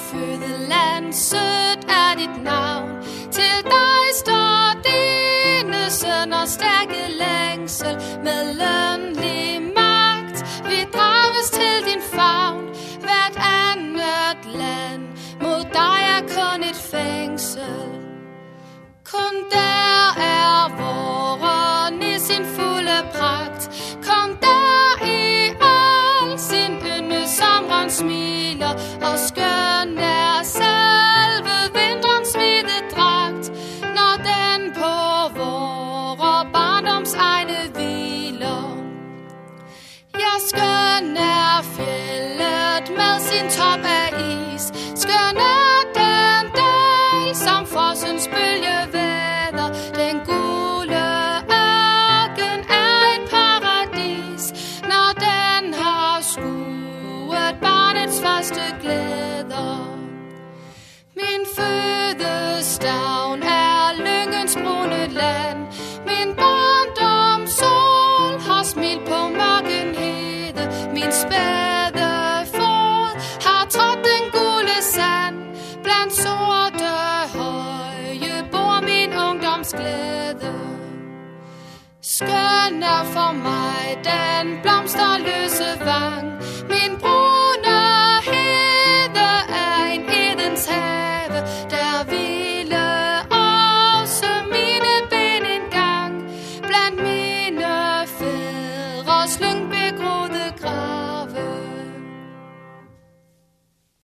fødeland, sødt er dit navn. Til dig står dine sønner stærke længsel. Med lønlig magt vi drages til din favn. Hvert andet land mod dig er kun et fængsel. Kun der er voren i sin fulde pragt. Kom der i al sin ynde, sommeren smiler. Og skøn er selve vinterens hvide dragt, når den på vore barndoms egne hviler. Ja, skøn er fjellet med sin top af is. Skøn er den dag, som fossens bølge væder. Den gule ørken er et paradis, når den har skuet barnets første glæder. Min fødestavn er lyngens brune land. Min barndoms sol har smilt på mørkenhede. Min spæde fod har trådt den gule sand. Blandt sorte høje bor min ungdoms glæde. Skøn er for mig den blomsterløse vang. Min bror